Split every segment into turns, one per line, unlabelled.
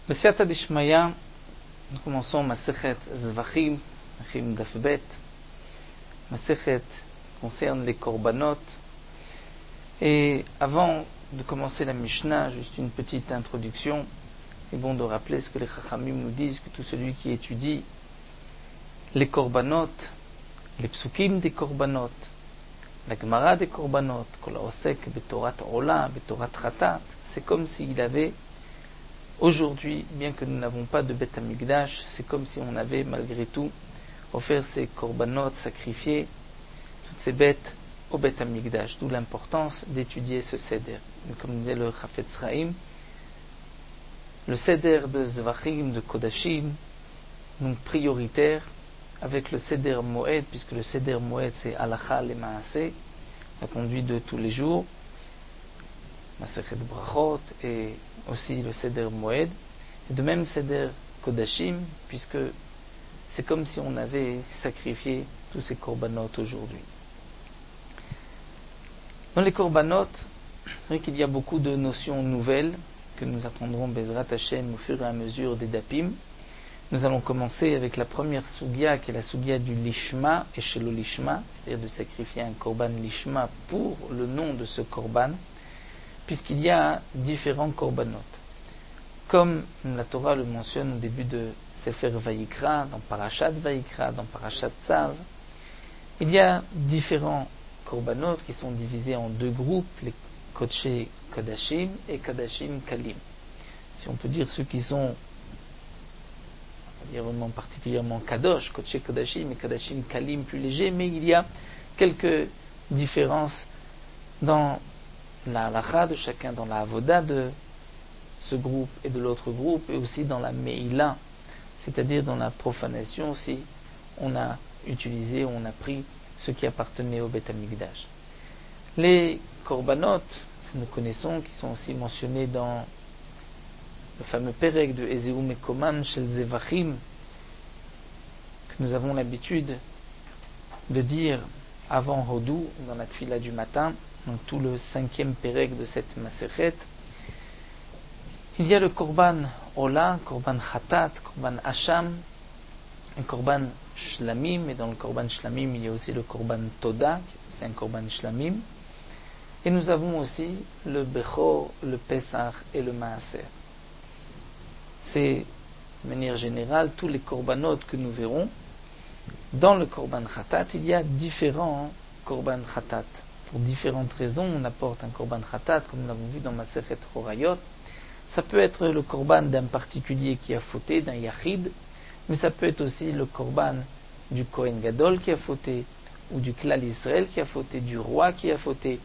B'siyata d'Ishmaya, nous commençons Masechet Zvachim, Achim Dafbet. Masechet concerne les korbanot. Et avant de commencer la Mishnah, juste une petite introduction. Il est bon de rappeler ce que les Chachamim nous disent, que tout celui qui étudie les korbanot, les psukim des korbanot, la Gemara des korbanot, kol ha'osek betorat ola, betorat chatat, c'est comme s'il avait aujourd'hui, bien que nous n'avons pas de Beth Amikdash, c'est comme si on avait malgré tout offert ces korbanot, sacrifié toutes ces bêtes au Beth Amikdash, d'où l'importance d'étudier ce seder. Et comme disait le Chafetz Chaim, le seder de Zvachim, de Kodashim, donc prioritaire, avec le seder Moed, puisque le seder Moed c'est Halacha le Maaseh, la conduite de tous les jours, Masechet Brachot et aussi le Seder Moed, et de même Seder Kodashim, puisque c'est comme si on avait sacrifié tous ces korbanot aujourd'hui. Dans les korbanot, c'est vrai qu'il y a beaucoup de notions nouvelles que nous apprendrons Bezrat Hashem au fur et à mesure des dapim. Nous allons commencer avec la première sugya, qui est la sugya du lishma et shelo lishma, c'est-à-dire de sacrifier un korban lishma pour le nom de ce korban, puisqu'il y a différents korbanot. Comme la Torah le mentionne au début de Sefer Vayikra, dans Parashat Vayikra, dans Parashat Tzav, il y a différents korbanot qui sont divisés en deux groupes, les Kodshe Kodashim et Kodashim Kalim. Si on peut dire ceux qui sont, on va dire vraiment particulièrement Kadosh, Kodshe Kodashim et Kodashim Kalim plus légers, mais il y a quelques différences dans la halacha de chacun, dans la avoda de ce groupe et de l'autre groupe, et aussi dans la meila, c'est-à-dire dans la profanation, si on a utilisé, on a pris ce qui appartenait au Beth Amikdash. Les korbanot que nous connaissons, qui sont aussi mentionnés dans le fameux perek de Ezeu Mekoman Shel Zevachim, que nous avons l'habitude de dire avant Hodou, dans la tfila du matin, donc tout le 5e perek de cette Masechet. Il y a le korban Ola, korban Chatat, korban Hasham, un korban Shlamim, et dans le korban Shlamim, il y a aussi le korban Toda, c'est un korban Shlamim. Et nous avons aussi le Bechor, le Pesach et le Maaser. C'est, de manière générale, tous les korbanot que nous verrons. Dans le korban Chatat, il y a différents korban Chatat. Pour différentes raisons, on apporte un korban Chatat, comme nous l'avons vu dans Masechet Horayot. Ça peut être le korban d'un particulier qui a fauté, d'un yachid, mais ça peut être aussi le korban du Kohen Gadol qui a fauté, ou du Klal Israël qui a fauté, du roi qui a fauté.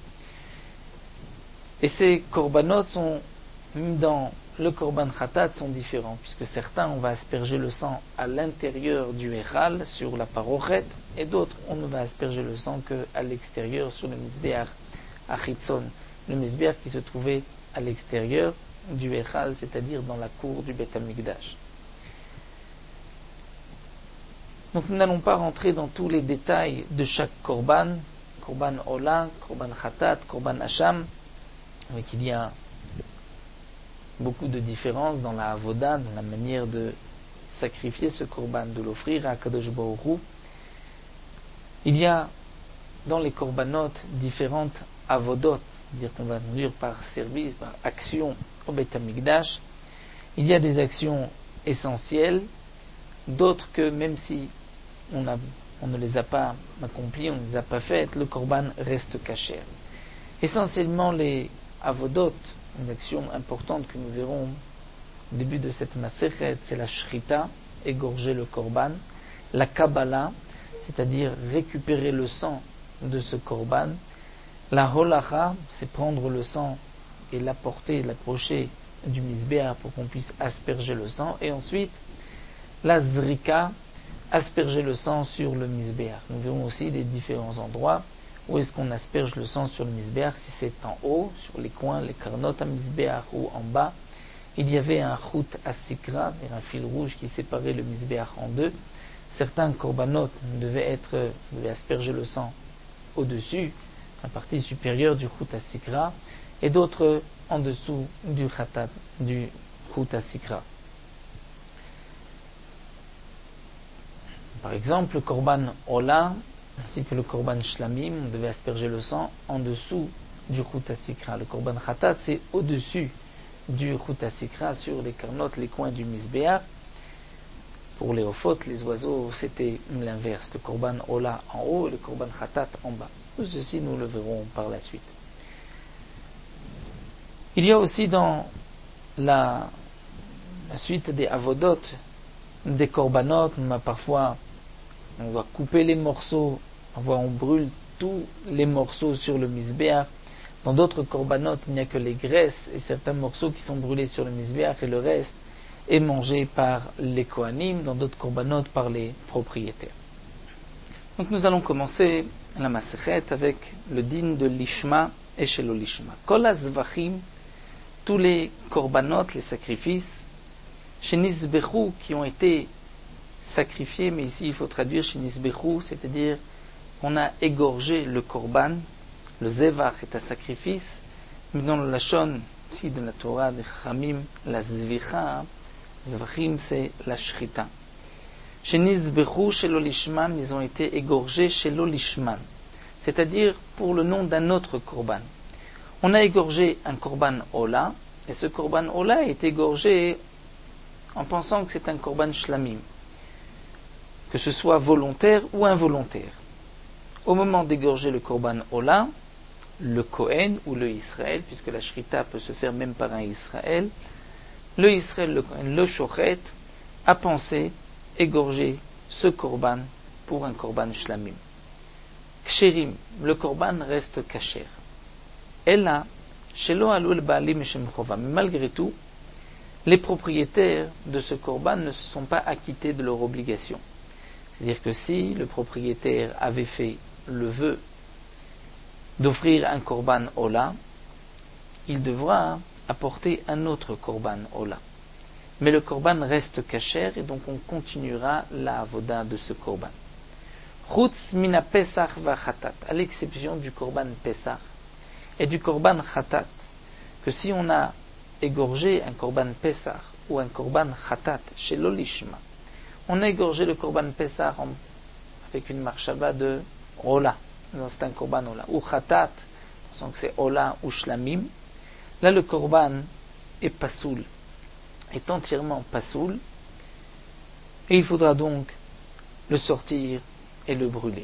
Et ces korbanot sont, dans le korban Chatat, sont différents, puisque certains, on va asperger le sang à l'intérieur du Echal, sur la parochet, et d'autres, on ne va asperger le sang qu'à l'extérieur, sur le Mizbeach Achitzon, le Mizbeach qui se trouvait à l'extérieur du Echal, c'est-à-dire dans la cour du Beth Amikdash. Donc nous n'allons pas rentrer dans tous les détails de chaque korban, korban Ola, korban Chatat, korban Hasham, mais qu'il y a beaucoup de différences dans la avoda, dans la manière de sacrifier ce korban, de l'offrir à Kadosh Baruch Hu. Il y a dans les korbanot différentes avodot, c'est-à-dire qu'on va dire par service, par action au Beth Amikdash. Il y a des actions essentielles, d'autres que même si on ne les a pas accomplies, on ne les a pas faites, le korban reste caché. Essentiellement les avodot, une action importante que nous verrons au début de cette Masechet, c'est la shrita, égorger le korban, la kabbalah, c'est-à-dire récupérer le sang de ce korban, la holacha, c'est prendre le sang et l'apporter, l'approcher du misbéach pour qu'on puisse asperger le sang, et ensuite la zrika, asperger le sang sur le misbéach. Nous verrons aussi les différents endroits où est-ce qu'on asperge le sang sur le misbéach, si c'est en haut, sur les coins, les karnot à misbéach, ou en bas. Il y avait un chut asikra, un fil rouge qui séparait le misbéach en deux. Certains korbanot devaient asperger le sang au-dessus, la partie supérieure du chut asikra, et d'autres en dessous du chut asikra. Par exemple, le korban ola, ainsi que le korban shlamim, on devait asperger le sang en dessous du chut hasikra. Le korban khatat, c'est au-dessus du chut hasikra, sur les karnot, les coins du misbéach. Pour les ophot, les oiseaux, c'était l'inverse. Le korban ola en haut et le korban khatat en bas. Tout ceci, nous le verrons par la suite. Il y a aussi dans la suite des avodot, des korbanot, parfois on doit couper les morceaux, on brûle tous les morceaux sur le misbéach. Dans d'autres korbanot, il n'y a que les graisses et certains morceaux qui sont brûlés sur le misbéach et le reste est mangé par les kohanim, dans d'autres korbanot par les propriétaires. Donc nous allons commencer la masechet avec le din de lishma et shelo lishma. Kol hazvachim, tous les korbanot, les sacrifices, shenisbechu, qui ont été sacrifiés, mais ici il faut traduire shenisbechu, c'est-à-dire qu'on a égorgé le korban. Le zevach est un sacrifice, mais dans le lachon, ici de la Torah, des Chachamim, la zvicha, zvachim c'est la shrita. Shenisbechu shelo lishman, ils ont été égorgés shelo lishman, c'est-à-dire pour le nom d'un autre korban. On a égorgé un korban ola, et ce korban ola est égorgé en pensant que c'est un korban shlamim, que ce soit volontaire ou involontaire. Au moment d'égorger le korban ola, le Kohen ou le Israël, puisque la shrita peut se faire même par un Israël, le Israël, le Kohen, le shochet, a pensé égorger ce korban pour un korban shlamim. Ksherim, le korban reste kasher. Ella, shelo alul baalim shem chova. Mais malgré tout, les propriétaires de ce korban ne se sont pas acquittés de leur obligation. C'est-à-dire que si le propriétaire avait fait le vœu d'offrir un korban ola, il devra apporter un autre korban ola. Mais le korban reste kasher et donc on continuera la avoda de ce korban. Chutz mina pesach va chatat, à l'exception du korban pesach et du korban chatat, que si on a égorgé un korban pesach ou un korban chatat chez l'olishma, on a égorgé le korban pesach avec une marshava de ola, c'est un korban ola, ou chatat, donc c'est ola ou shlamim. Là le korban est pasoul, est entièrement pasoul, et il faudra donc le sortir et le brûler.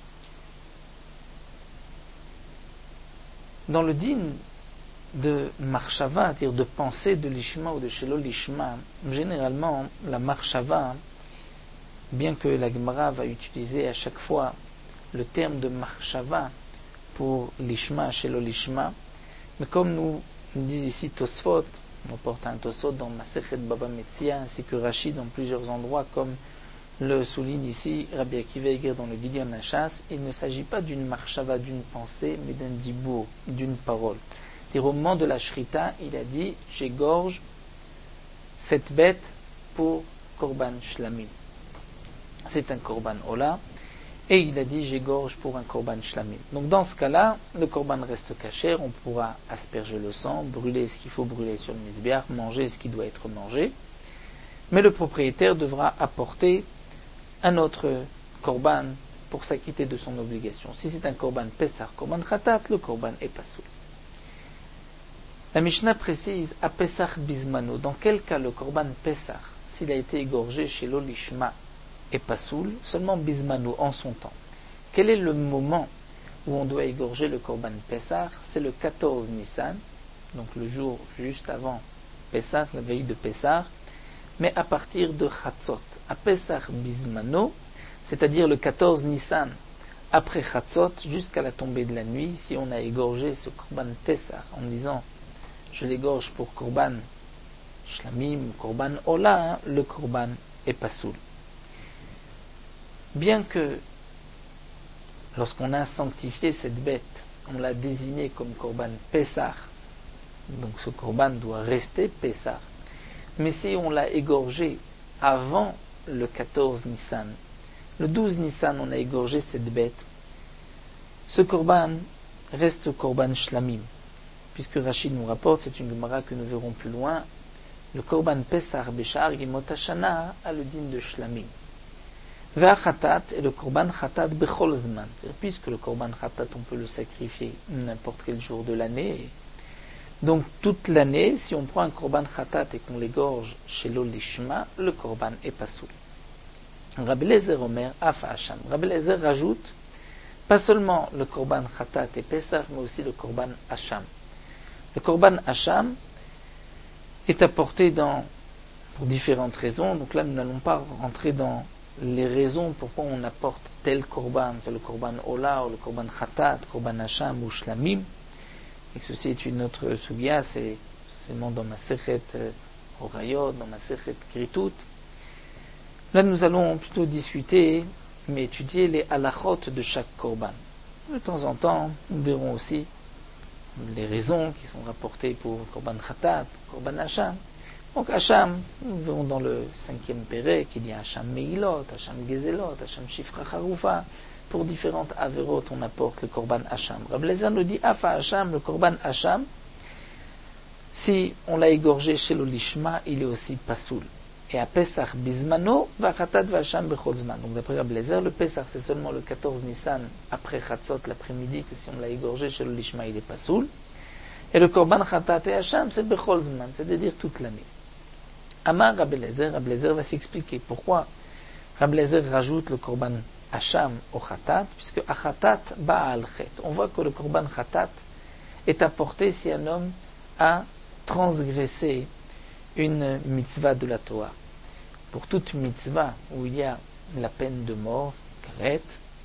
Dans le din de marshava, c'est-à-dire de pensée de l'ishma ou de shelo lishma, généralement la marshava, bien que la Gemara va utiliser à chaque fois le terme de marshava pour l'ishma, shelo lishma, mais comme nous disent ici Tosfot, on porte un Tosfot dans Masechet Baba Metzia, ainsi que Rashi dans plusieurs endroits, comme le souligne ici Rabbi Akiva Eger dans le Gideon Hachas, il ne s'agit pas d'une marshava, d'une pensée, mais d'un dibour, d'une parole. Et au moment de la shrita, il a dit « j'égorge cette bête pour korban shlamim ». C'est un korban ola, et il a dit « j'égorge pour un korban shlamim ». Donc dans ce cas-là, le korban reste kasher, on pourra asperger le sang, brûler ce qu'il faut brûler sur le misbéach, manger ce qui doit être mangé, mais le propriétaire devra apporter un autre korban pour s'acquitter de son obligation. Si c'est un korban pesach, korban khatat, le korban est pasoul. La Mishnah précise à Pesach Bismano, dans quel cas le korban Pesach, s'il a été égorgé chez l'olishma, est pasoul, seulement Bismano, en son temps. Quel est le moment où on doit égorger le korban Pesach? C'est le 14 Nissan, donc le jour juste avant Pesach, la veille de Pesach, mais à partir de Chatzot. À Pesach Bismano, c'est-à-dire le 14 Nissan, après Chatzot, jusqu'à la tombée de la nuit, si on a égorgé ce korban Pesach en disant je l'égorge pour korban shlamim, korban ola, le korban est pasoul. Bien que lorsqu'on a sanctifié cette bête, on l'a désignée comme korban pesach, donc ce korban doit rester pesach. Mais si on l'a égorgé avant le 14 Nissan, le 12 Nissan on a égorgé cette bête, ce korban reste korban shlamim. Puisque Rachid nous rapporte, c'est une Gemara que nous verrons plus loin, le korban pesach beshar gimot hashana a le din de shlamim. Ve'achatat et le korban chatat bechol zman. Puisque le korban chatat, on peut le sacrifier n'importe quel jour de l'année. Donc toute l'année, si on prend un korban chatat et qu'on l'égorge chez l'olishma, le korban est pasoul. Rabbi Eliezer Omer Afa Hacham. Rabbi Eliezer rajoute pas seulement le korban chatat et pesach, mais aussi le korban hacham. Le korban hacham est apporté pour différentes raisons. Donc là, nous n'allons pas rentrer dans les raisons pourquoi on apporte tel korban, le korban ola ou le korban chatat, korban hacham ou shlamim. Et que ceci est une autre sugya, c'est seulement dans ma sechet orayot, dans ma sechet kritut. Là, nous allons plutôt discuter, mais étudier les halachot de chaque korban. De temps en temps, nous verrons aussi les raisons qui sont rapportées pour korban chatat, korban hacham. Donc hacham, nous verrons dans le 5e péré qu'il y a hacham meilot, hacham gezelot, hacham shifra charufa. Pour différentes averot, on apporte le korban hacham. Rabbi Eliezer nous dit afa hacham, le korban hacham, si on l'a égorgé chez l'olishma, il est aussi pasoul. Et à Pesach bismano, vachatat vacham bechol-zman. Donc d'après Rabbi Eliezer, le Pesach c'est seulement le 14 Nissan après Chatzot l'après-midi que si on l'a égorgé chez l'olishma, il est pasoul. Et le korban chatat et hacham c'est bechol-zman, c'est-à-dire toute l'année. Amar Rabbi Eliezer va s'expliquer pourquoi Rabbi Eliezer rajoute le korban hacham au chatat, puisque achatat ba'al chet. On voit que le korban chatat est apporté si un homme a transgressé une mitzvah de la Torah. Pour toute mitzvah où il y a la peine de mort, karet,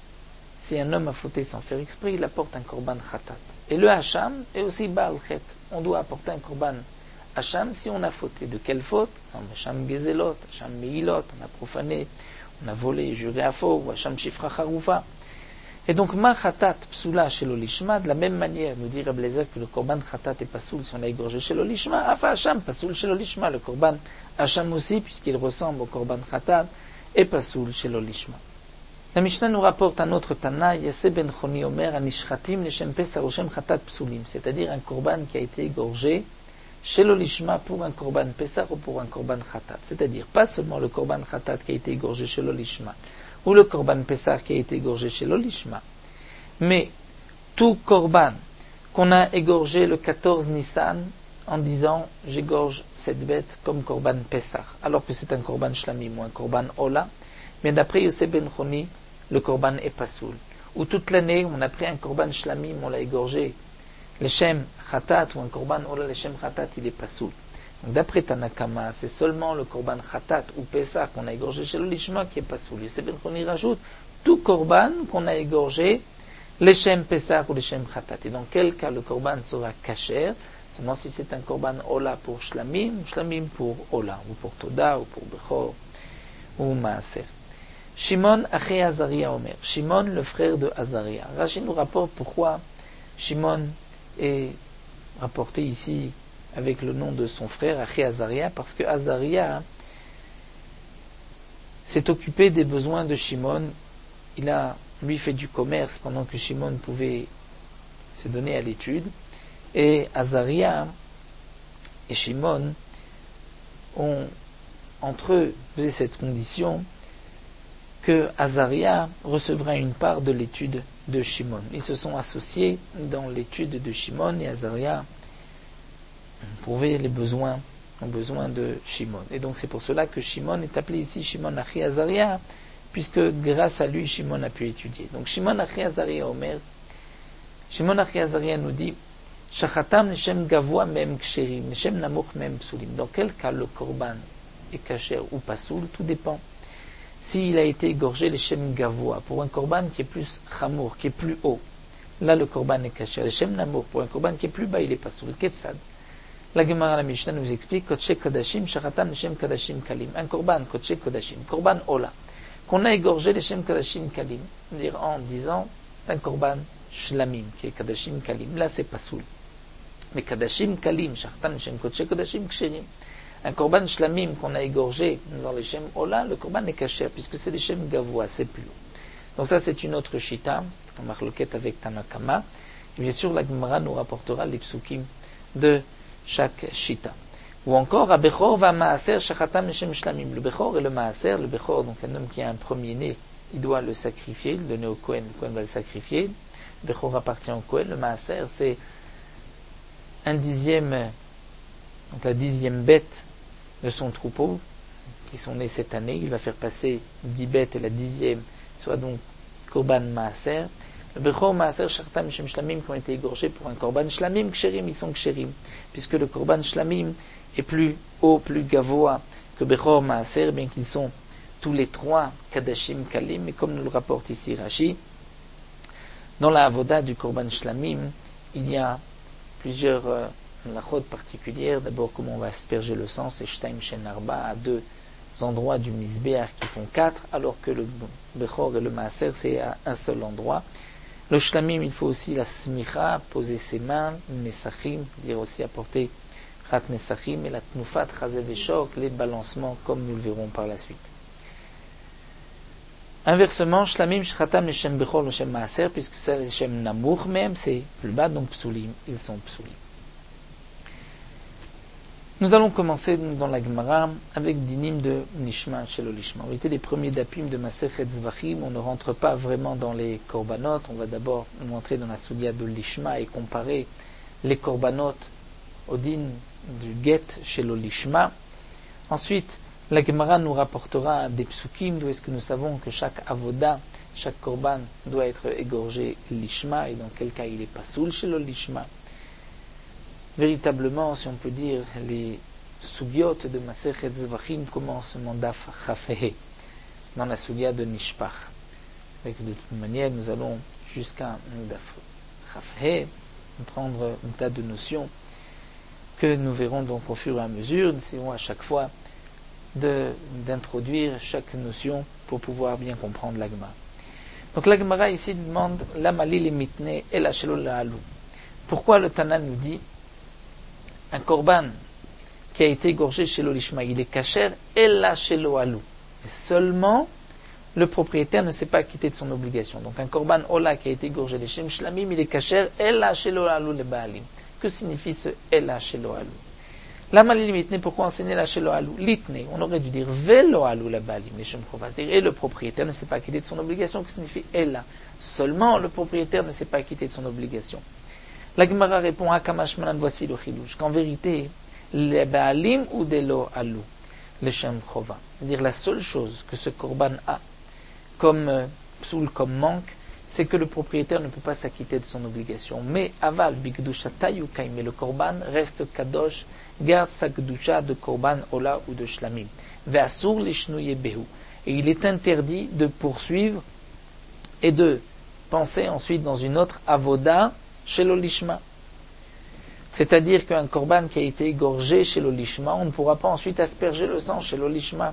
si un homme a fauté sans faire exprès, il apporte un korban chatat. Et le hacham est aussi ba'al chet. On doit apporter un korban hacham si on a fauté. De quelle faute? Hacham gezelot, hacham meilot, on a profané, on a volé, juré à faux, ou hacham shifra charufa. Et donc, ma chatat psula chez l'olishma, de la même manière, nous dit Rabbi Eliezer que le korban chatat est pasoul si on l'a égorgé chez l'olishma, afa hacham pasoul chez l'olishma, le korban hacham aussi, puisqu'il ressemble au korban chatat, est pasoul chez l'olishma. La Mishnah nous rapporte un autre Tana, Yase ben Choni Omer, anishratim leshem pesach ou shem chatat psulim, c'est-à-dire un korban qui a été égorgé chez l'olishma pour un korban pesach ou pour un korban chatat, c'est-à-dire pas seulement le korban chatat qui a été égorgé chez l'olishma ou le korban pesach qui a été égorgé chez l'olishma, mais tout korban qu'on a égorgé le 14 Nissan en disant j'égorge cette bête comme korban pesach, alors que c'est un korban shlamim ou un korban ola, mais d'après Yosef ben Choni, le korban est pasoul. Ou toute l'année on a pris un korban shlamim, on l'a égorgé Leshem Chatat ou un korban ola Leshem Chatat, il est pasoul. Donc d'après Tanakama, c'est seulement le korban Chatat ou Pesach qu'on a égorgé chez l'olishma qui est pasoul. Yosef ben Choni rajoute tout korban qu'on a égorgé Leshem Pesach ou Leshem Chatat. Et dans quel cas le korban sera kasher? Seulement si c'est un korban ola pour shlamim, ou shlamim pour ola, ou pour toda, ou pour bechor, ou maaser. Shimon Aché Azaria Omer. Shimon, le frère de Azaria. Rashi nous rapporte pourquoi Shimon est rapporté ici avec le nom de son frère, Aché Azaria, parce que Azaria s'est occupé des besoins de Shimon. Il a, lui, fait du commerce pendant que Shimon pouvait se donner à l'étude. Et Azaria et Shimon ont, entre eux, posé cette condition que Azaria recevra une part de l'étude de Shimon. Ils se sont associés dans l'étude de Shimon et Azaria prouvait les besoins de Shimon. Et donc c'est pour cela que Shimon est appelé ici Shimon Achi Azaria, puisque grâce à lui Shimon a pu étudier. Donc Shimon Achi Azaria Omer, Shimon Achi Azaria nous dit Shachatam Neshem Gavoa Mem Ksherim, Neshem Namuch Mem Psulim. Dans quel cas le korban est kasher ou pasoul, tout dépend. S'il a été égorgé Neshem Gavoa pour un korban qui est plus chamour, qui est plus haut, là le korban est kasher. Neshem Namuch pour un korban qui est plus bas, il est pasoul. Ketzad. La Gemara la Mishnah nous explique Kodshe Kodashim, Shachatam Neshem Kodashim Kalim. Un korban Kodshe Kodashim, korban Ola, qu'on a égorgé Neshem Kodashim Kalim, c'est-à-dire en disant un korban Shlamim, qui est Kodashim Kalim. Là c'est pasoul. Mais Kodashim Kalim, Shachatam Neshem Kodshe Kodashim Ksherim. Un korban shlamim qu'on a égorgé dans les shem ola, le korban est kasher, puisque c'est les shem gavoa, c'est plus haut. Donc ça c'est une autre shita, en marloquette avec Tanakama, et bien sûr la Gemara nous rapportera les psukim de chaque shita. Ou encore, Abechor va Maaser Shachatam Leshem Shlamim. Le Bechor et le Maaser, le Bechor, donc un homme qui a un premier-né, il doit le sacrifier, le donner au Kohen, le Kohen va le sacrifier. Le Bechor appartient au Kohen. Le Maaser, c'est un dixième, donc la 10e bête de son troupeau, qui sont nés cette année. Il va faire passer 10 bêtes et la 10e, soit donc Korban Maaser. Le Bechor Maaser Shachatam Leshem Shlamim qui ont été égorgés pour un Korban Shlamim, Ksherim, ils sont Ksherim. Puisque le Korban Shlamim est plus haut, plus gavoa que Bechor Maaser, bien qu'ils sont tous les trois Kadashim Kalim, et comme nous le rapporte ici Rashi, dans la avoda du Korban Shlamim, il y a plusieurs lachot particulières. D'abord, comment on va asperger le sang, c'est Shtaim Shen Arba, à 2 endroits du Mizbeach qui font 4, alors que le Bechor et le Maaser, c'est à un seul endroit. Le Shlamim, il faut aussi la Smicha, poser ses mains, Nesachim, dire aussi apporter Rat Nesachim, et la Tnufat, Chazev et Shok, les balancements, comme nous le verrons par la suite. Inversement, Shlamim, Shachatam, Leshem Bechor, Leshem Maaser, puisque c'est Leshem Namour même, c'est plus bas, donc Psulim, ils sont Psulim. Nous allons commencer dans la Gemara avec Dinim de Nishma chez l'Olishma. En réalité, les premiers dapim de Masechet Zvachim, on ne rentre pas vraiment dans les korbanot. On va d'abord entrer dans la Soudia de l'Ishma et comparer les korbanot au din du Get chez l'Olishma. Ensuite, la Gemara nous rapportera des psukim, d'où est-ce que nous savons que chaque avoda, chaque korban doit être égorgé l'Ishma, et dans quel cas il est pas soul chez l'Olishma. Véritablement, si on peut dire, les sugyot de Masechet Zvachim commencent mon daf Chafehe, dans la sugya de Nishpach. Et que de toute manière, nous allons jusqu'à daf Chafehe prendre un tas de notions que nous verrons donc au fur et à mesure. Nous essayons à chaque fois d'introduire chaque notion pour pouvoir bien comprendre l'agma. Donc la Gemara ici demande la mali le mitne et la shelo la alou. Pourquoi le Tana nous dit un korban qui a été égorgé chez l'Olishma, il est kasher, et là chez l'Oalou. Et seulement, le propriétaire ne s'est pas acquitté de son obligation. Donc un korban Ola qui a été égorgé chez Shlamim, il est kasher, et là chez l'Oalou le Baalim. Que signifie ce et là chez l'Oalou? La malimitne, pourquoi enseigner la chez l'Oalou? Litne, on aurait dû dire ve l'Oalou le Baalim, les Shem Chova, c'est-à-dire et le propriétaire ne s'est pas acquitté de son obligation, que signifie et là. Seulement, le propriétaire ne s'est pas acquitté de son obligation. La Gemara répond à Kamashmanan, voici le chilouche, qu'en vérité, les Baalim ou des Lo Alou, les Shem Chova, c'est-à-dire la seule chose que ce korban a comme psoul, comme manque, c'est que le propriétaire ne peut pas s'acquitter de son obligation. Mais aval bigdusha tayukai, mais le korban reste kadosh, garde sa gdusha de korban ola ou de shlamim. Ve'asur lishnouye behu. Et il est interdit de poursuivre et de penser ensuite dans une autre avoda chez l'olishma. C'est-à-dire qu'un korban qui a été égorgé chez l'olishma, on ne pourra pas ensuite asperger le sang chez l'olishma.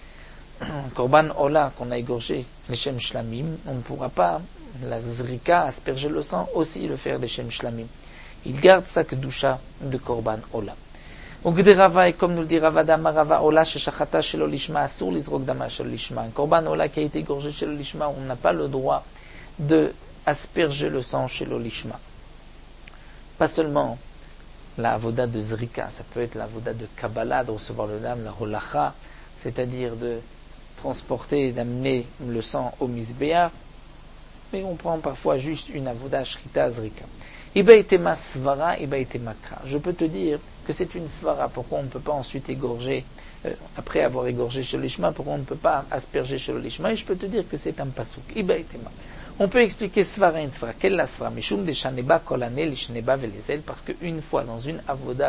Un korban ola qu'on a égorgé, les shem shlamim, on ne pourra pas, la zrika, asperger le sang, aussi le faire les shem shlamim. Il garde sa kedusha de korban ola. Donc des rava, et comme nous le dit Ravada Marava ola sheshachata chez l'olishma, asur l'izrok dama chez l'olishma. Un korban ola qui a été égorgé chez l'olishma, on n'a pas le droit de asperger le sang chez l'olishma. Pas seulement la avoda de zrika, ça peut être la avoda de kabbalah, de recevoir le dam, la holacha, c'est-à-dire de transporter et d'amener le sang au misbéar, mais on prend parfois juste une avoda shrita zrika. Iba itema svara, iba itema kra. Je peux te dire que c'est une svara, pourquoi on ne peut pas ensuite égorger, après avoir égorgé chez l'ishma, pourquoi on ne peut pas asperger chez l'ishma, et je peux te dire que c'est un pasouk. Iba itema. On peut expliquer svara et une svara. Quelle est la svara? Mishum de shaneba kolane lishneba velezel, parce qu'une fois dans une avoda,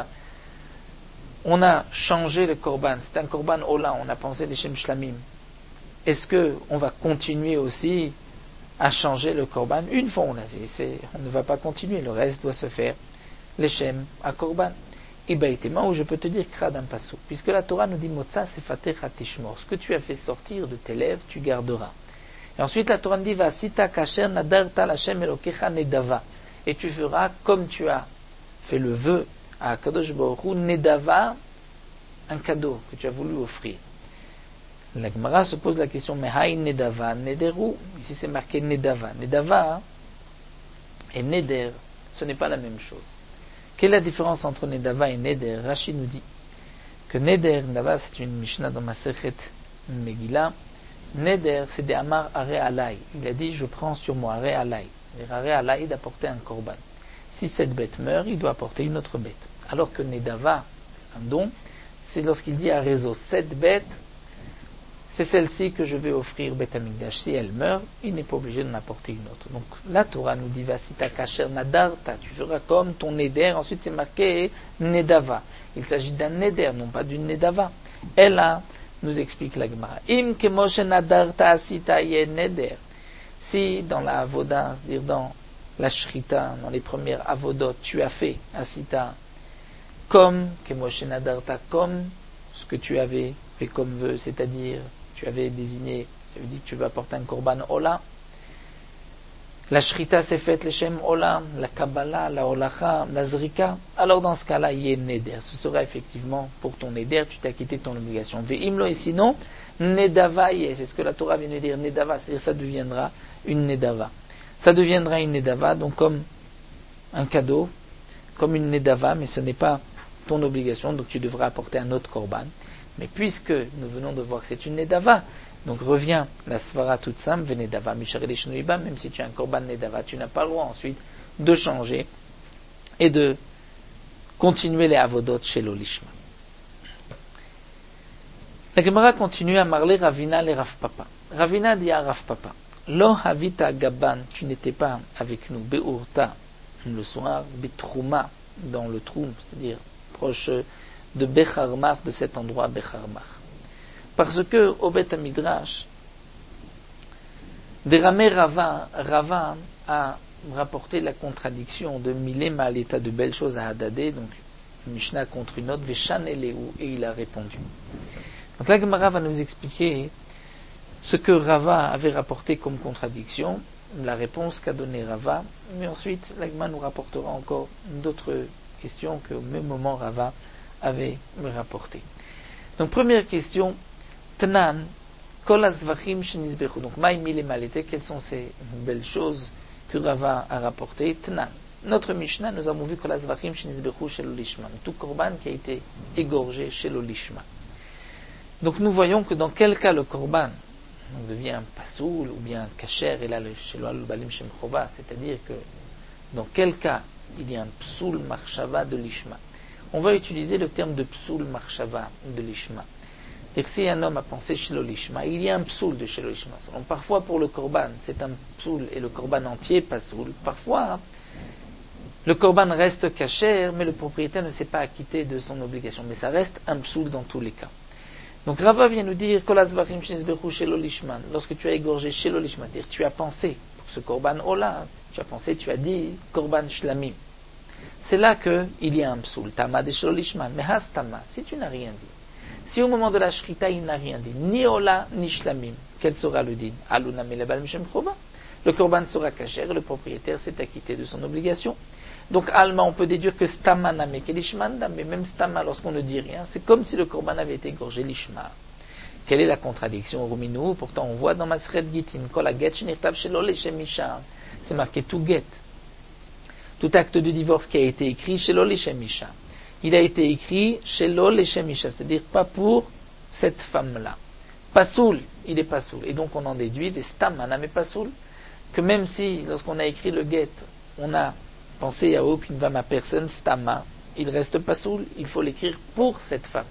on a changé le korban, c'est un korban ola, on a pensé les shem shlamim. Est-ce qu'on va continuer aussi à changer le korban? Une fois on l'a fait, on ne va pas continuer, le reste doit se faire les shem à korban. Ibaïtema, où je peux te dire krad un pasouk, puisque la Torah nous dit motza sefatecha tishmor, ce que tu as fait sortir de tes lèvres, tu garderas. Et ensuite la Torah nous dit va sita kasher nadarta lashem elokecha nedava, et tu feras comme tu as fait le vœu à Kadosh Baruch Hu, nedava, un cadeau que tu as voulu offrir. La Gemara se pose la question, mais haï nedava, nederu, ici c'est marqué nedava. Nedava et neder, ce n'est pas la même chose. Quelle est la différence entre nedava et neder? Rashi nous dit que Neder, Nava, c'est une Mishnah dans Masechet Megillah. Neder, c'est des Amar Are Alay. Il a dit, je prends sur moi Are Alay. Are Alay d'apporter un korban. Si cette bête meurt, il doit apporter une autre bête. Alors que Nedava, un don, c'est lorsqu'il dit à Réseau, cette bête, c'est celle-ci que je vais offrir Beth Amikdash. Si elle meurt, il n'est pas obligé d'en apporter une autre. Donc la Torah nous dit, Vasita Kacher Nadarta, tu feras comme ton Neder. Ensuite c'est marqué Nedava. Il s'agit d'un Neder, non pas d'une Nedava. Elle là, nous explique la Gemara. Im Kemoshe Nadarta Asita Ye Neder. Si dans la Avoda, c'est-à-dire dans la Shrita, dans les premières Avodot, tu as fait Asita comme Kemoshe Nadarta, comme ce que tu avais fait comme vœu, c'est-à-dire tu avais désigné, tu avais dit que tu veux apporter un korban Ola. La Shrita s'est faite les Shem Ola, la Kabbalah, la Olacha, la Zrika. Alors dans ce cas-là, il y a Neder. Ce sera effectivement pour ton Neder, tu t'as quitté ton obligation. Ve'imlo et sinon, Nedava, c'est ce que la Torah vient de dire, Nedava, c'est-à-dire ça deviendra une Nedava. Ça deviendra une Nedava, donc comme un cadeau, comme une Nedava, mais ce n'est pas ton obligation, donc tu devras apporter un autre korban. Mais puisque nous venons de voir que c'est une Nedava, donc revient la Svara toute simple, Venedava, Misharel Shnuiba, même si tu as un korban Nedava, tu n'as pas le droit ensuite de changer et de continuer les Avodot chez l'Olishma. La Gemara continue à marler Ravina les Rav Papa. Ravina dit à Rav Papa, Lo Havita Gaban, tu n'étais pas avec nous, Beurta, le soir, Betrouma, dans le Troum, c'est-à-dire proche de Becharmar, de cet endroit Becharmar. Parce que au Beth Midrash, Déramé Rava a rapporté la contradiction de Milema à l'état de belles choses à Hadadé, donc Mishnah contre une autre, Veshan Eleu, et il a répondu. Donc la Gemara va nous expliquer ce que Rava avait rapporté comme contradiction, la réponse qu'a donnée Rava, mais ensuite la Gemara nous rapportera encore d'autres questions qu'au même moment Rava avait rapporté. Donc première question, Tnan, Kol Azvachim Shenizbechu. Donc Maïmile Malete, quelles sont ces belles choses que Rava a rapportées? Tnan. Notre Mishnah, nous avons vu Kol Azvachim Shenizbechu chez l'Olishma. Tout korban qui a été égorgé chez l'Olishma. Donc nous voyons que dans quel cas le korban devient pasoul ou bien kasher, et là chez l'Balim Shem Chova, c'est-à-dire que dans quel cas il y a un psoul marshava de l'Ishma. On va utiliser le terme de psoul marshava de l'Ishma. C'est-à-dire que si un homme a pensé chez l'Olishma, il y a un psoul de chez l'Olishma. Donc parfois pour le korban, c'est un psoul et le korban entier pasoul. Parfois, le korban reste kasher, mais le propriétaire ne s'est pas acquitté de son obligation. Mais ça reste un psoul dans tous les cas. Donc Rava vient nous dire lorsque tu as égorgé chez l'Olishma, c'est-à-dire tu as pensé pour ce korban Ola, tu as dit korban shlamim. C'est là qu'il y a un psoul. Tama de shel l'Olishma. Mais has tama, si tu n'as rien dit. Si au moment de la shrita, il n'a rien dit, ni Ola, ni shlamim, quel sera le din? Aluna melebal mishem chova. Le korban sera kasher et le propriétaire s'est acquitté de son obligation. Donc, Alma, on peut déduire que Stama name kelishmanda, mais même Stama, lorsqu'on ne dit rien, c'est comme si le korban avait été égorgé l'ishma. Quelle est la contradiction, Ruminou? Pourtant, on voit dans Masret Gitin, Kol haget shenirtav shelo leshem isha. C'est marqué tout get. Tout acte de divorce qui a été écrit shelo leshem isha. Il a été écrit shelo leshem isha, c'est-à-dire pas pour cette femme-là. Pasoul, il est pasoul. Et donc, on en déduit, des Stama name pasoul, que même si, lorsqu'on a écrit le get, on a pensez à aucune femme à personne, stama, il reste pas soul, il faut l'écrire pour cette femme.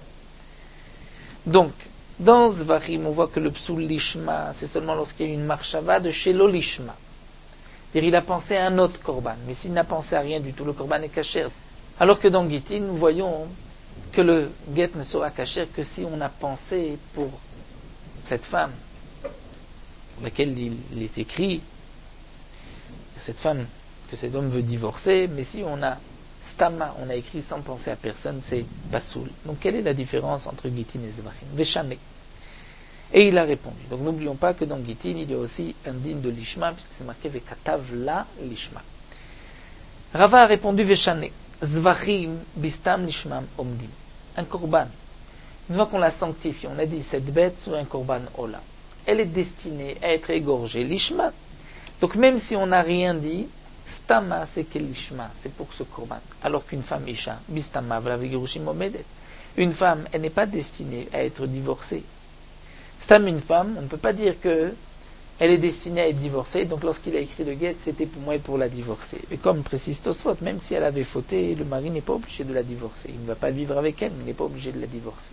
Donc, dans Zvachim, on voit que le psoul lishma, c'est seulement lorsqu'il y a une marshava de shelo lishma. C'est-à-dire, il a pensé à un autre korban, mais s'il n'a pensé à rien du tout, le korban est kasher. Alors que dans Gitin, nous voyons que le get ne sera kasher que si on a pensé pour cette femme, pour laquelle il est écrit, cette femme que cet homme veut divorcer, mais si on a stama, on a écrit sans penser à personne, c'est pasoul. Donc quelle est la différence entre Gitin et Zvachim? Veshane. Et il a répondu. Donc n'oublions pas que dans Gitin, il y a aussi un din de l'ishma, puisque c'est marqué Vekatav la l'ishma. Rava a répondu Veshane. Zvachim bistam lishmam omdim. Un korban. Une fois qu'on l'a sanctifié, on a dit cette bête sur un korban ola. Elle est destinée à être égorgée l'ishma. Donc même si on n'a rien dit, Stama, c'est quel lishma, c'est pour ce korban. Alors qu'une femme isha, bistama, vlavigirushim omedet. Une femme, elle n'est pas destinée à être divorcée. Stam, une femme, on ne peut pas dire que elle est destinée à être divorcée, donc lorsqu'il a écrit le guet, c'était pour moi et pour la divorcer. Et comme précise Tosfot, même si elle avait fauté, le mari n'est pas obligé de la divorcer. Il ne va pas vivre avec elle, mais il n'est pas obligé de la divorcer.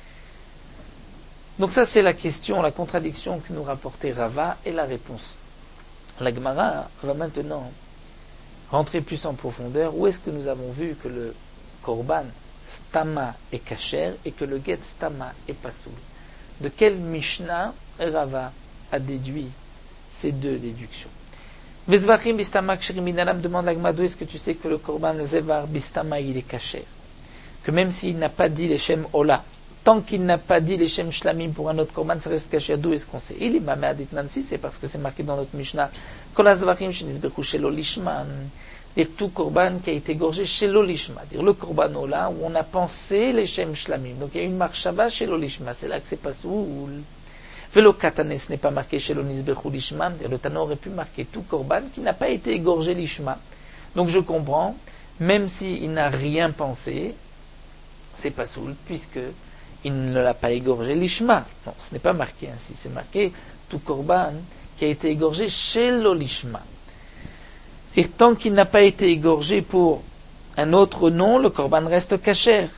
Donc ça, c'est la question, la contradiction que nous rapportait Rava et la réponse. La Gemara va maintenant rentrer plus en profondeur. Où est-ce que nous avons vu que le korban stama est kasher et que le guet stama est pasoul? De quelle Mishnah Rava a déduit ces deux déductions? Vezvachim bistama ksherim minalam, demande la Gemara, d'où est-ce que tu sais que le korban le zevar bistama il est kasher? Que même s'il n'a pas dit les shem ola, tant qu'il n'a pas dit les shem shlamim pour un autre korban, ça reste kasher. D'où est-ce qu'on sait? Il est mamé adit nansi, c'est parce que c'est marqué dans notre Mishnah kol hazvachim shenizbechu shelo lishman, dire tout korban qui a été égorgé shelo lishma, dire le korban ola où on a pensé les shem shlamim. Donc il y a une marchava shelo lishma, c'est là que c'est pas soul. Velo katanes n'est pas marqué shelo nizbechu lishma, le Tana aurait pu marquer tout korban qui n'a pas été égorgé lishma. Donc je comprends, même s'il n'a rien pensé, c'est pas soul, puisque il ne l'a pas égorgé lishma. Non, ce n'est pas marqué ainsi, c'est marqué tout korban qui a été égorgé shelo lishma. Et tant qu'il n'a pas été égorgé pour un autre nom, le korban reste kasher.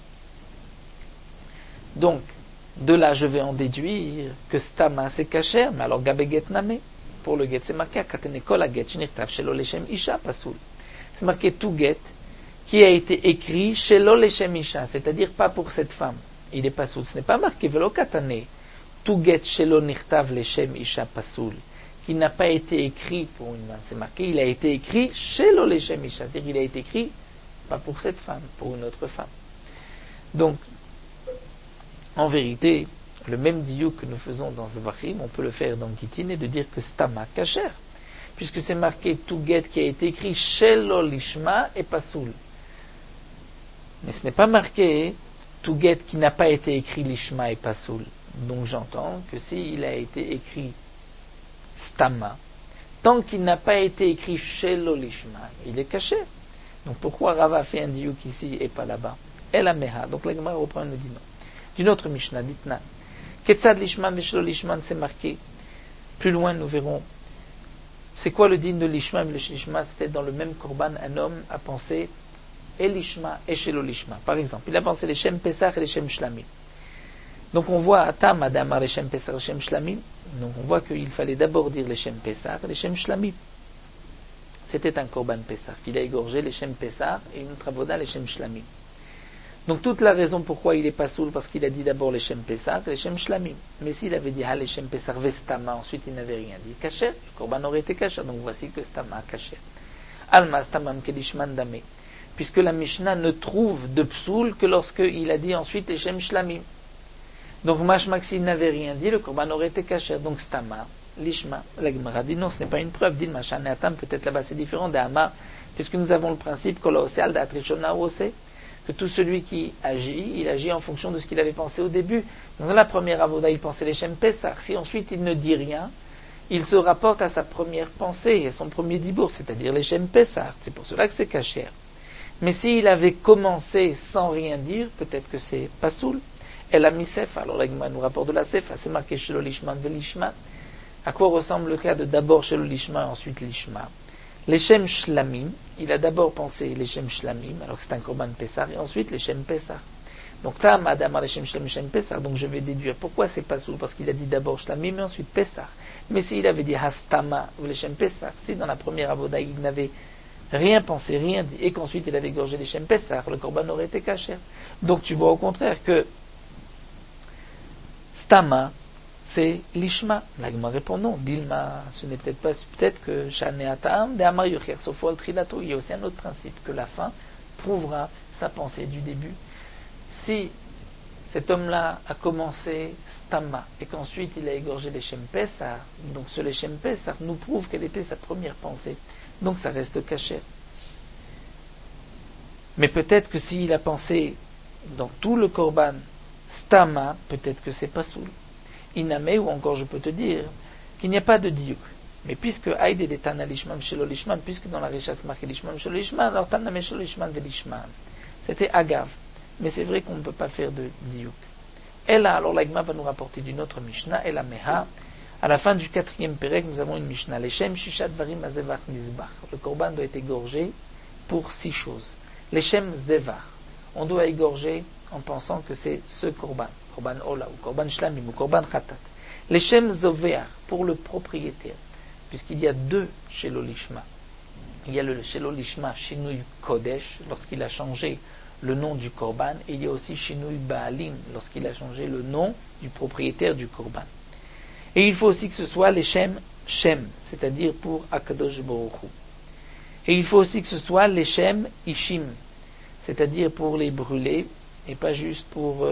Donc, de là, je vais en déduire que stama c'est kasher, mais alors gabe get name, pour le get, c'est marqué katene kol get shnirtav shelo leshem isha pasoul. C'est marqué tout get qui a été écrit shelo leshem isha, c'est-à-dire pas pour cette femme. Il est pasoul. Ce n'est pas marqué velo katane tout get shelo nirtav leshem isha pasoul, qui n'a pas été écrit pour une femme. C'est marqué, il a été écrit shelo leshem isha, c'est-à-dire il a été écrit pas pour cette femme, pour une autre femme. Donc, en vérité, le même diouk que nous faisons dans Zvachim, on peut le faire dans Gittin et de dire que stama kasher, puisque c'est marqué tout get qui a été écrit shelo lishma et pasoul. Mais ce n'est pas marqué tout get qui n'a pas été écrit lishma et pasoul. Donc j'entends que s'il a été écrit stama, tant qu'il n'a pas été écrit shelo lishma, il est caché. Donc pourquoi Rava fait un diouk ici et pas là-bas? El ameha. Donc la Gemara reprend et nous dit non. D'une autre Mishnah, dites-na. Ketzad lishman veshelo lishman, c'est marqué. Plus loin, nous verrons. C'est quoi le din de lishman veshelo lishman? C'était dans le même korban, un homme a pensé et lishma et shelo lishma. Par exemple, il a pensé les shem pesach et les shem shlamim. Donc on voit atam adamar les shem pesach et les shem shlamim. Donc on voit qu'il fallait d'abord dire les shem pesach et les shem shlamim. C'était un korban pesach. Il a égorgé les shem pesach et une autre avoda les shem shlamim. Donc toute la raison pourquoi il est pas soul, parce qu'il a dit d'abord les shem pesach et les shem shlamim. Mais s'il avait dit les shem pesach vestama, ensuite il n'avait rien dit kasher, le korban aurait été kasher. Donc voici que stama kasher. Alma stamam kedishman dame. Puisque la Mishnah ne trouve de psoul que lorsqu'il a dit ensuite les shem shlamim. Donc mashmak s'il n'avait rien dit, le korban aurait été kasher. Donc stama, lishma. La Gemara dit non, ce n'est pas une preuve. Dit le machan atam, peut-être là-bas c'est différent d'Amar, puisque nous avons le principe kolosal d'atrichona ose, que tout celui qui agit, il agit en fonction de ce qu'il avait pensé au début. Donc dans la première avoda, il pensait les shem pesach. Si ensuite il ne dit rien, il se rapporte à sa première pensée, à son premier dibour, c'est-à-dire les shem pesach. C'est pour cela que c'est kasher. Mais s'il avait commencé sans rien dire, peut-être que c'est pasoul. Elle a mis sefa. Alors la Gemara nous rapporte de la sefa, c'est marqué shelo lishman velishma. À quoi ressemble le cas de d'abord shelo lishma, ensuite lishma? Les shem shlamim, il a d'abord pensé les shem shlamim, alors que c'est un korban pesach, et ensuite les shem pesach. Donc tam adamar les shem shlamim shem pesach. Donc je vais déduire pourquoi c'est pasoul, parce qu'il a dit d'abord shlamim et ensuite pesach. Mais s'il avait dit hastama ou les shem pesach, si dans la première avoda il n'avait rien pensé, rien dit, et qu'ensuite il avait égorgé les shem pesach, le korban aurait été kasher. Donc tu vois au contraire que stama, c'est lishma. La Gemara répond non. Dilma, ce n'est peut-être pas, peut-être que shane atam de amar yocher sofo al trilato. Il y a aussi un autre principe, que la fin prouvera sa pensée du début. Si cet homme-là a commencé stama et qu'ensuite il a égorgé les shem pesach, donc ce les shem pesach nous prouve quelle était sa première pensée. Donc ça reste caché. Mais peut-être que s'il a pensé dans tout le korban stama, peut-être que c'est pas soul. Iname, ou encore je peux te dire qu'il n'y a pas de diouk. Mais puisque Aïd et Tana Lishman Shelo Lishman, puisque dans la richesse marqué Lishman Shelo Lishman, alors Taname Shelo Lishman Velishman. C'était Agav. mais c'est vrai qu'on ne peut pas faire de diouk. Et là, alors l'Agma va nous rapporter d'une autre Mishnah, et la Meha. À la fin du 4e Pérec, nous avons une Mishnah. Leshem Shishat Varim Azevach Mizbach. Le korban doit être égorgé pour 6 choses. Leshem Zevar. On doit égorger en pensant que c'est ce korban. Korban Ola, ou korban Shlamim, ou korban Khatat. Leshem Zoveach, pour le propriétaire. Puisqu'il y a 2 chez l'Olishma. Il y a le Shelo Lishma Shinui Kodesh, lorsqu'il a changé le nom du korban, et il y a aussi Shinui Baalim, lorsqu'il a changé le nom du propriétaire du korban. Et il faut aussi que ce soit les Shem, c'est-à-dire pour Akadosh Baruch Hu. Et il faut aussi que ce soit les Shem Ishim, c'est-à-dire pour les brûler, et pas juste pour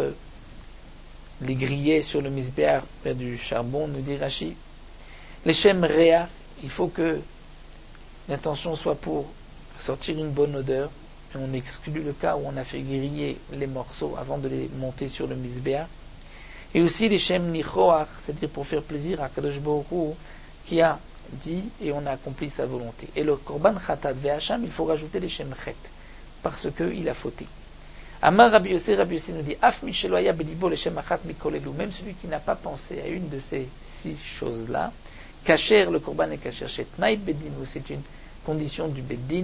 les griller sur le misbéar, faire du charbon, nous dit Rashi. Les Shem Réa, il faut que l'intention soit pour sortir une bonne odeur, et on exclut le cas où on a fait griller les morceaux avant de les monter sur le misbéar. Et aussi les Shem Nichoach, c'est-à-dire pour faire plaisir à Kadosh Baruch Hu, qui a dit et on a accompli sa volonté. Et le Korban Khatat Ve'Hacham, il faut rajouter les Shem Chet, parce qu'il a fauté. Amar Rabbi Yossi nous dit Af Misheloya Belibo les Shem Achat Mikolelu, même celui qui n'a pas pensé à une de ces 6 choses-là, Kacher, le Korban est Kacher, Shetnaï Bedin, ou c'est une condition du Bedin,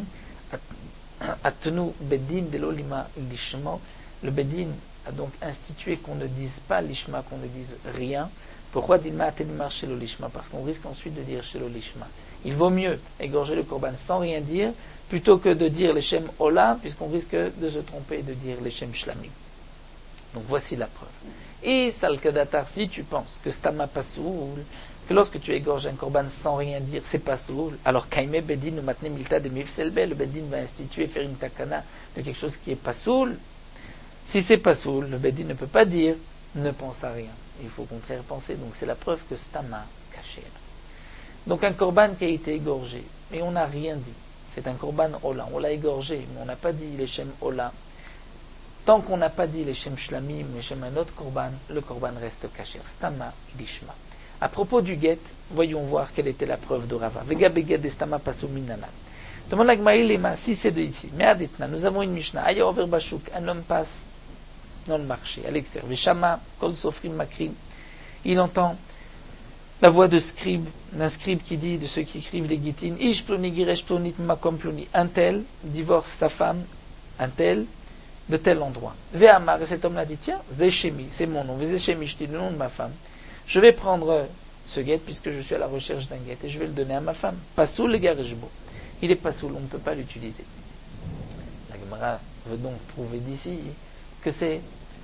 Atenu Bedin de l'Olima Lishma, le Bedin a donc institué qu'on ne dise pas l'ishma, qu'on ne dise rien. Pourquoi dilma atelimar chez l'olishma? Parce qu'on risque ensuite de dire chez l'olishma. Il vaut mieux égorger le korban sans rien dire, plutôt que de dire les shem ola, puisqu'on risque de se tromper et de dire les shem shlamim. Donc voici la preuve. Et salkadatar, si tu penses que stama pasoul, que lorsque tu égorges un korban sans rien dire, c'est pasoul, alors kaime bedin ou matne milta de mifselbe, le bedin va instituer, faire une takana de quelque chose qui est pasoul. Si c'est pas soul, le Bedin ne peut pas dire ne pense à rien. Il faut au contraire penser. Donc c'est la preuve que stama caché. Donc un korban qui a été égorgé, et on n'a rien dit. C'est un korban ola. On l'a égorgé, mais on n'a pas dit les shem ola. Tant qu'on n'a pas dit les shem shlamim, les shem un autre korban, le korban reste caché. Stama idishma. À propos du guet, voyons voir quelle était la preuve de Rava. Vega beget de stama pasu minanan. Demande la Gmaïl lema, si c'est de ici. Mais aditna, nous avons une Mishnah. Aya over bashuk, un homme passe dans le marché, à l'extérieur. Veshama, kol sofrim makrim. Il entend la voix d'un scribe qui dit, de ceux qui écrivent les gittin, ish ploni giresh plonit makom ploni. Un tel divorce sa femme, un tel, de tel endroit. Ve'amar, et cet homme-là dit, tiens, zeshemi, c'est mon nom. Zeshemi, je dis le nom de ma femme. Je vais prendre ce guet, puisque je suis à la recherche d'un guet, et je vais le donner à ma femme. Pasoul le garejbo. Il est pasoul, on ne peut pas l'utiliser. La Gemara veut donc prouver d'ici que c'est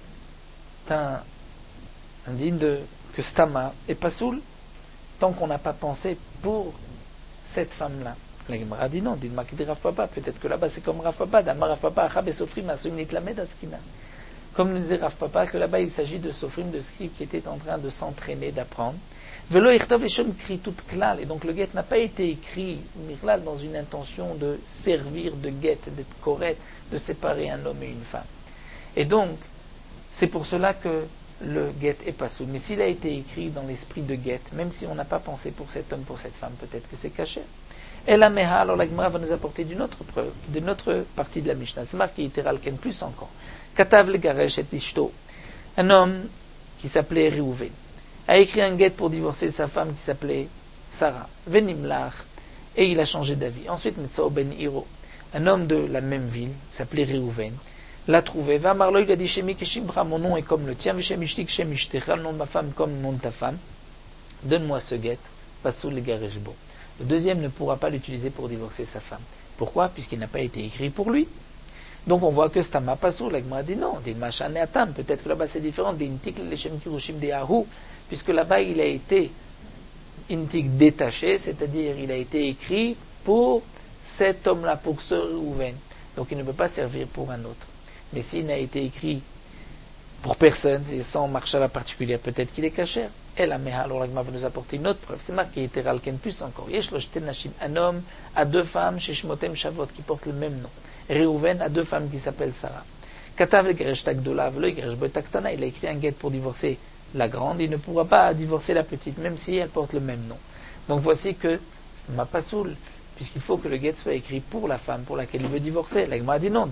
un indigne que stama est pasoul tant qu'on n'a pas pensé pour cette femme-là. La Gemara dit non, dit Makidi Rav Papa, peut-être que là-bas c'est comme Rav Papa, Dama Rav Papa, Achab et Sofrim, Asumnit Lamed Askina. Comme nous disait Rav Papa, que là-bas il s'agit de Sofrim, de scribes qui étaient en train de s'entraîner, d'apprendre. Velo Irtov Eshom crie toute klal, et donc le guet n'a pas été écrit, Mirlal, dans une intention de servir de guet, d'être correct, de séparer un homme et une femme. Et donc, c'est pour cela que le guet est pas soul. Mais s'il a été écrit dans l'esprit de guet, même si on n'a pas pensé pour cet homme, pour cette femme, peut-être que c'est caché. Et la Meha, alors la Gemara va nous apporter d'une autre preuve, d'une autre partie de la Mishnah. C'est marqué Iteralken plus encore. Katav le Garesh et Ishto, un homme qui s'appelait Réhouven, a écrit un guet pour divorcer sa femme qui s'appelait Sarah, Venimlach, et il a changé d'avis. Ensuite, Metzao ben Hiro, un homme de la même ville, qui s'appelait Réhouven, l'a trouvé. Va Marlo, il a dit Shemi Keshimra, mon nom est comme le tien, Veshemishtik Shemishtecha, le nom de ma femme comme le nom de ta femme. Donne-moi ce guet, Pasou le Garejbo. Le deuxième ne pourra pas l'utiliser pour divorcer sa femme. Pourquoi? Puisqu'il n'a pas été écrit pour lui. Donc on voit que Stama Pasou, l'Agma dit non, dit Machan et Atam, peut-être que là-bas c'est différent, dit Intik Leshem Kirushim de Ahu, puisque là-bas il a été Intik détaché, c'est-à-dire il a été écrit pour cet homme-là, pour ce Réhouven. Donc il ne peut pas servir pour un autre. Mais s'il n'a été écrit pour personne, sans marshava particulière, peut-être qu'il est caché. Et la Meha, alors l'Agma va nous apporter une autre preuve. C'est marqué Teralken plus encore. Un homme a 2 femmes chez Shmotem Shavot qui portent le même nom. Réhouven a 2 femmes qui s'appellent Sarah. Katav le Geresh Takdola, le Geresh Botaktana, il a écrit un guet pour divorcer la grande. Il ne pourra pas divorcer la petite, même si elle porte le même nom. Donc voici que c'est ma pasoul, puisqu'il faut que le get soit écrit pour la femme pour laquelle il veut divorcer. La Gemara dit non,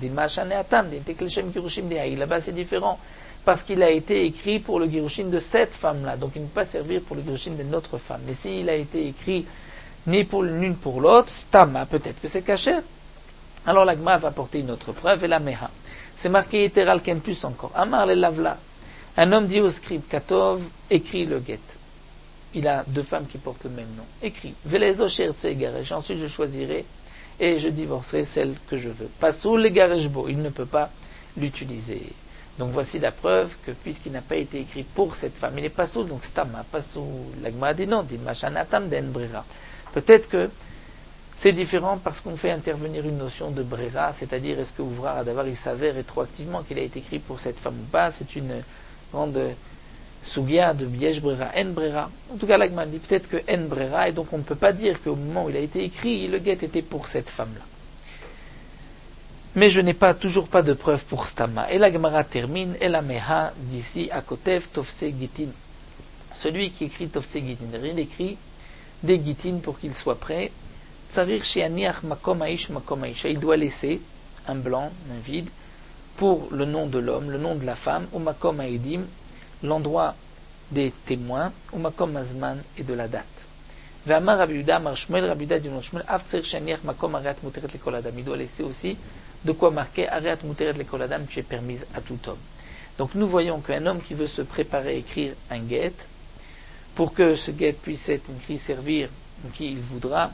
là-bas c'est différent, parce qu'il a été écrit pour le girushin de cette femme-là, donc il ne peut pas servir pour le girushin de notre femme. Mais s'il a été écrit ni pour l'une pour l'autre, stama, peut-être que c'est caché. Alors la Gemara va apporter une autre preuve, et la meha. C'est marqué Yiteral Ken plus encore. Amar le lavla. Un homme dit au scribe, Katov, écrit le get. Il a deux femmes qui portent le même nom. Écrit. Velezo shertse garesh. Ensuite je choisirai et je divorcerai celle que je veux. Pasoul le gareshbo. Il ne peut pas l'utiliser. Donc voici la preuve que puisqu'il n'a pas été écrit pour cette femme, il est pasoul, donc stama, pasoul. La Gemara dit non, dit machanatam den brera. Peut-être que c'est différent parce qu'on fait intervenir une notion de brera, c'est-à-dire est-ce que Ouvrar Adavar il s'avère rétroactivement qu'il a été écrit pour cette femme ou pas. C'est une grande Sugia de Biesh Brera, En Brera. En tout cas, l'Agma dit peut-être que En Brera, et donc on ne peut pas dire qu'au moment où il a été écrit, le get était pour cette femme-là. Mais je n'ai toujours pas de preuve pour Stama. Et l'Agmara termine, et la Meha d'ici à Kotev Tofse Gitin. Celui qui écrit Tofse Gitin, il écrit des Gitin pour qu'il soit prêt. Tsarir Shianiach Makom Aish Makom Aisha. Il doit laisser un blanc, un vide, pour le nom de l'homme, le nom de la femme, ou Makom Aidim, l'endroit des témoins, ou Makom Azman et de la date. Ve'amar Rabbi Yehuda, Amar Shmuel, Rabbi Yehuda dit non Shmuel, Av Tzir Shaniach Makom Areat Muteret Lekol Adam. Il doit laisser aussi de quoi marquer Areat Muteret Lekol Adam, tu es permise à tout homme. Donc nous voyons qu'un homme qui veut se préparer à écrire un get, pour que ce get puisse être écrit, servir qui il voudra,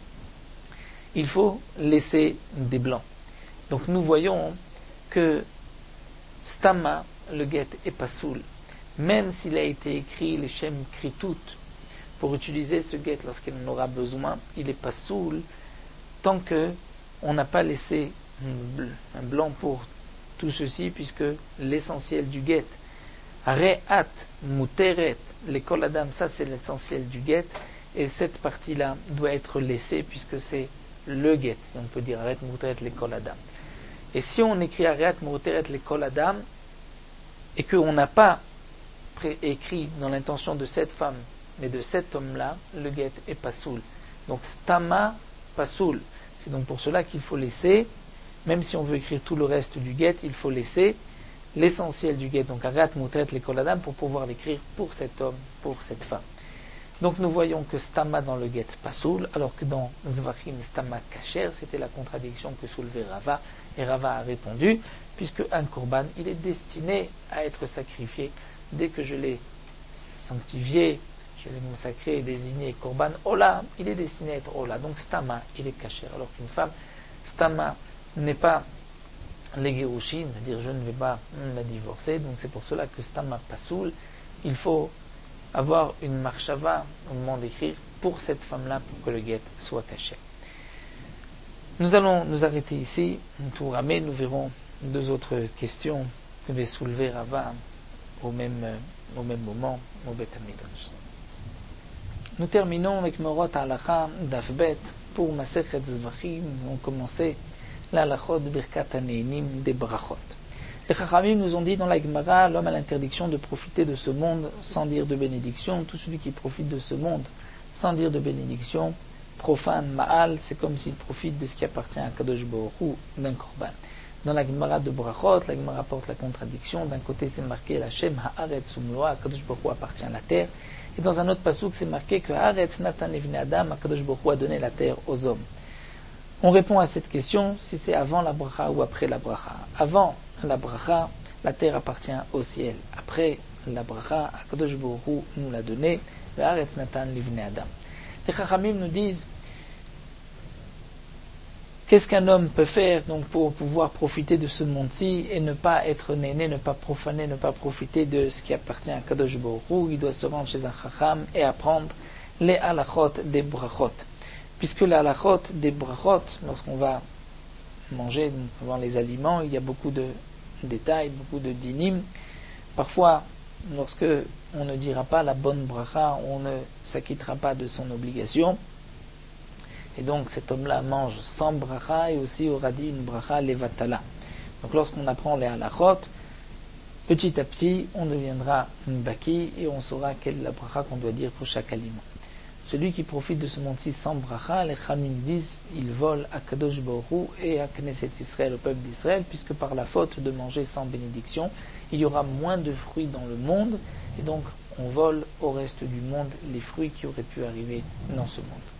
il faut laisser des blancs. Donc nous voyons que Stama, le get, est pasoul. Même s'il a été écrit, les Shem Kritout, pour utiliser ce get lorsqu'il en aura besoin, il est pasoul tant qu'on n'a pas laissé un blanc pour tout ceci, puisque l'essentiel du get, Re'at Muteret, l'école Adam, ça c'est l'essentiel du get, et cette partie-là doit être laissée, puisque c'est le get, si on peut dire, Re'at Muteret l'école Adam. Et si on écrit Areat Muteret l'école Adam, et qu'on n'a pas écrit dans l'intention de cette femme, mais de cet homme-là, le get est pasoul. Donc stama pasoul. C'est donc pour cela qu'il faut laisser, même si on veut écrire tout le reste du get, il faut laisser l'essentiel du get, donc Areat Muteret l'école Adam, pour pouvoir l'écrire pour cet homme, pour cette femme. Donc nous voyons que stama dans le get pasoul, alors que dans Zvachim stama kasher, c'était la contradiction que soulevait Rava, et Rava a répondu, puisque un korban, il est destiné à être sacrifié dès que je l'ai sanctifié, je l'ai consacré et désigné korban ola, il est destiné à être ola. Donc stama, il est kasher, alors qu'une femme, stama n'est pas les gerushin, c'est-à-dire je ne vais pas la divorcer, donc c'est pour cela que stama pasoul, il faut avoir une marshava au moment d'écrire pour cette femme-là, pour que le get soit caché. Nous allons nous arrêter ici, pour Ramé, nous verrons deux autres questions que va soulever Rava au même moment au Beth Midrash. Nous terminons avec Morot Halacha d'Afbet pour Masechet Zvachim. Nous avons commencé l'Halachot de Birkat HaNeinim des Brachot. Les Chachamim nous ont dit dans la Gemara, l'homme a l'interdiction de profiter de ce monde sans dire de bénédiction. Tout celui qui profite de ce monde sans dire de bénédiction, profane, ma'al, c'est comme s'il profite de ce qui appartient à Kadosh Baruch Hu, d'un korban. Dans la Gemara de Brachot, la Gemara porte la contradiction. D'un côté, c'est marqué la Shem Haaretz Umloa, Kadosh Baruch Hu appartient à la terre. Et dans un autre pasuk, c'est marqué que Haaretz Natan Evnei Adam, Kadosh Baruch Hu a donné la terre aux hommes. On répond à cette question si c'est avant la bracha ou après la bracha. Avant la bracha, la terre appartient au ciel. Après la bracha, Kadosh Baruch Hu nous l'a donné. Haaretz Natan Evnei Adam. Les Chachamim nous disent qu'est-ce qu'un homme peut faire donc pour pouvoir profiter de ce monde-ci et ne pas être néné, ne pas profaner, ne pas profiter de ce qui appartient à Kadosh Baruch Hu. Il doit se rendre chez un Chacham et apprendre les halachot des brachot. Puisque les halachot des brachot, lorsqu'on va manger devant les aliments, il y a beaucoup de détails, beaucoup de dinim. Parfois, lorsque on ne dira pas la bonne bracha, on ne s'acquittera pas de son obligation. Et donc cet homme-là mange sans bracha et aussi aura dit une bracha levatala. Donc lorsqu'on apprend les halachot, petit à petit, on deviendra une baki et on saura quelle est la bracha qu'on doit dire pour chaque aliment. celui qui profite de ce monde-ci sans bracha, les Chamim disent, il vole à Kadosh Baruch Hu et à Knesset Israël, au peuple d'Israël, puisque par la faute de manger sans bénédiction, il y aura moins de fruits dans le monde, et donc on vole au reste du monde les fruits qui auraient pu arriver dans ce monde.